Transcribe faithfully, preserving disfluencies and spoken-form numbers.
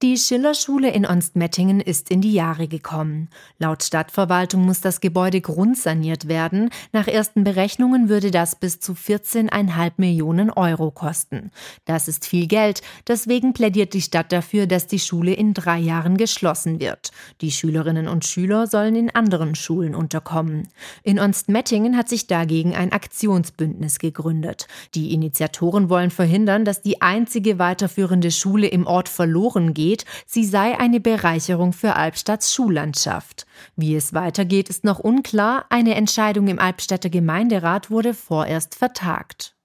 Die Schillerschule in Onstmettingen ist in die Jahre gekommen. Laut Stadtverwaltung muss das Gebäude grundsaniert werden. Nach ersten Berechnungen würde das bis zu vierzehn Komma fünf Millionen Euro kosten. Das ist viel Geld, deswegen plädiert die Stadt dafür, dass die Schule in drei Jahren geschlossen wird. Die Schülerinnen und Schüler sollen in anderen Schulen unterkommen. In Onstmettingen hat sich dagegen ein Aktionsbündnis gegründet. Die Initiatoren wollen verhindern, dass die einzige weiterführende Schule im Ort verloren geht. Sie sei eine Bereicherung für Albstadts Schullandschaft. Wie es weitergeht, ist noch unklar. Eine Entscheidung im Albstädter Gemeinderat wurde vorerst vertagt.